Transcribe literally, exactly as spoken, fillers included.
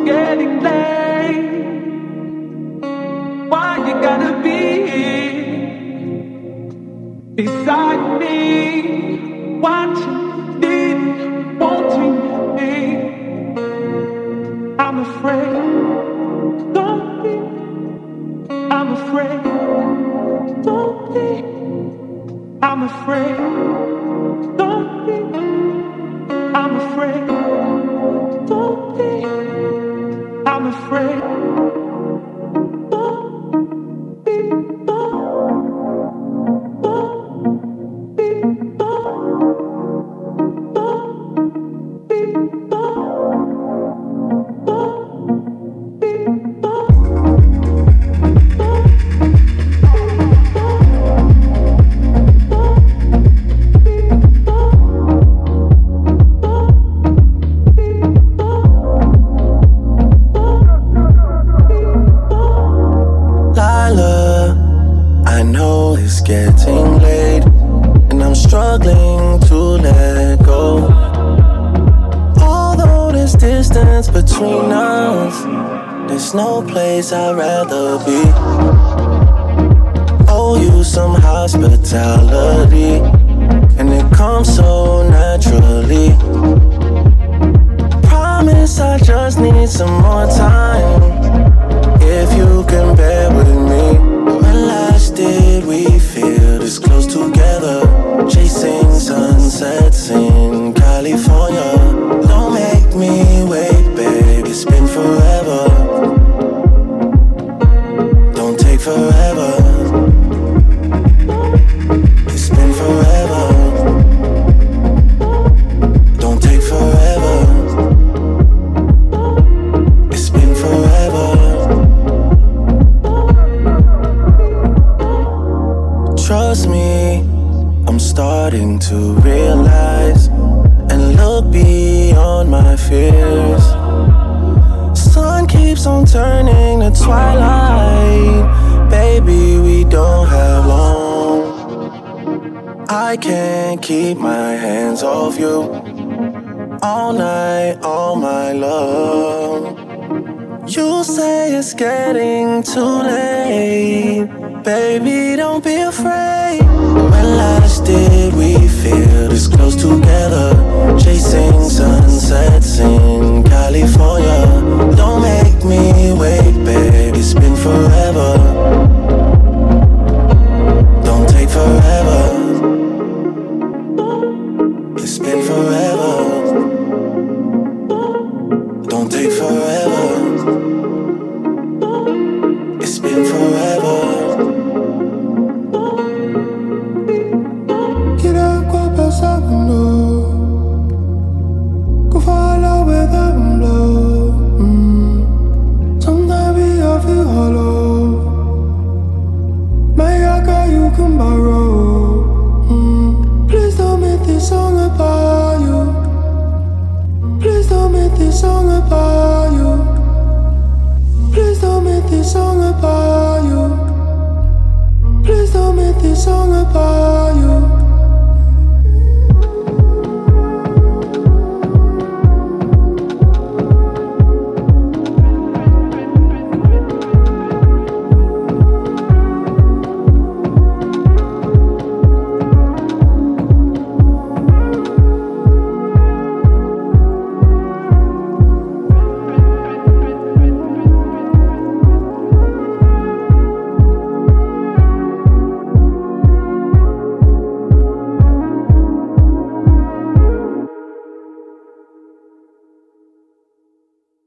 getting late. Why you gotta be here beside me, watching, needing, wanting me? I'm afraid, don't be. I'm afraid, don't be. I'm afraid, don't be. I'm afraid, don't be. I'm afraid, don't be. Don't, don't be. Don't, don't be. Don't, don't be. Don't. Getting late, and I'm struggling to let go. Although there's distance between us, there's no place I'd rather be. Owe you some hospitality, and it comes so naturally. Promise I just need some more time. If you can bear with me. When last did we feel this close together? Chasing sunsets in California. Don't make me wait, babe, it's been forever. Don't take forever. It's been forever. Don't take forever. It's been forever. Trust me, I'm starting to realize and look beyond my fears. Sun keeps on turning to twilight. Baby, we don't have long. I can't keep my hands off you. All night, all my love. You say it's getting too late. Baby, don't be afraid. When last did we feel this close together? Chasing sunsets in California.